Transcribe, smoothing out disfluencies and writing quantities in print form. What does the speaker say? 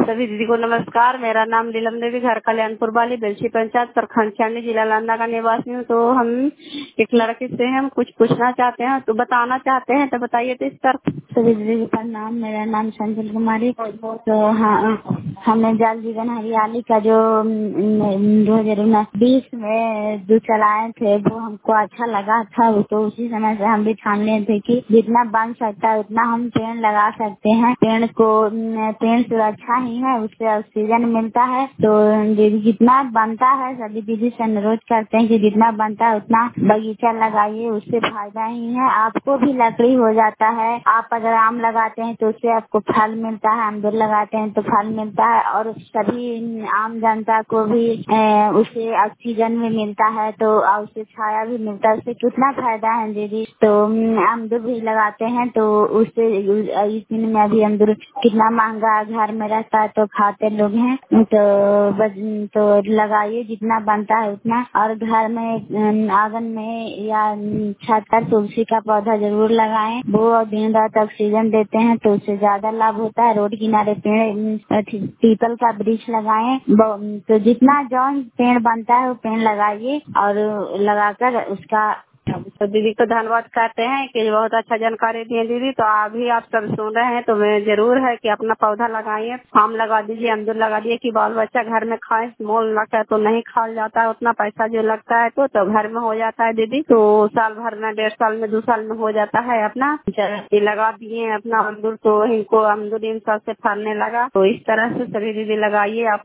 सभी दीदी को नमस्कार। मेरा नाम नीलम देवी, घर कल्याणपुर वाली बेलछी पंचायत प्रखंड छावनी जिला नालंदा का निवासी हूँ। तो हम एक लड़के से हम कुछ पूछना चाहते हैं, तो बताना चाहते हैं, तो बताइए। तो इस पर सभी दीदी का नाम, मेरा नाम संजल कुमारी। तो हाँ, हमने जल जीवन हरियाली का जो 2020 में जो चलाए थे वो हमको अच्छा लगा था। तो उसी समय से हम भी ठान लिए थे कि जितना बन सकता है उतना हम पेड़ लगा सकते हैं। पेड़ से अच्छा ही है, उससे ऑक्सीजन मिलता है। तो जितना बनता है सभी दीदी से अनुरोध करते हैं कि जितना बनता है उतना बगीचा लगाइए, उससे फायदा ही है। आपको भी लकड़ी हो जाता है। आप अगर आम लगाते हैं तो उससे आपको फल मिलता है, अमरूद लगाते हैं तो फल मिलता है, और सभी आम जनता को भी उससे ऑक्सीजन भी मिलता है, तो उससे छाया भी मिलता है। उससे कितना फायदा है दीदी। तो अमरूद भी लगाते हैं तो उससे इस दिन में अभी अमरूद कितना महंगा घर में रहता है, तो खाते लोग हैं। तो लगाइए जितना बनता है उतना। और घर में आंगन में या छत पर तुलसी का पौधा जरूर लगाएं। वो दिन रात ऑक्सीजन देते हैं, तो उससे ज्यादा लाभ होता है। रोड किनारे पेड़ पीपल का वृक्ष लगाएं। तो जितना जौन पेड़ बनता है वो पेड़ लगाइए, और लगाकर उसका तो दीदी को धन्यवाद कहते हैं कि बहुत अच्छा जानकारी दिए दीदी। तो अभी आप सब सुन रहे हैं, तो मैं जरूर है कि अपना पौधा लगाइए, आम लगा दीजिए, अमरूद लगा दिए कि बाल बच्चा घर में खाए। मोल लगता है तो नहीं खाया जाता है, उतना पैसा जो लगता है तो घर में हो जाता है दीदी। तो साल भर में, 1.5 साल में, 2 साल में हो जाता है अपना। ये लगा दिए अपना अमरूद, तो इनको अमरूद इन साल से फलने लगा। तो इस तरह से सभी दीदी लगाइए आप।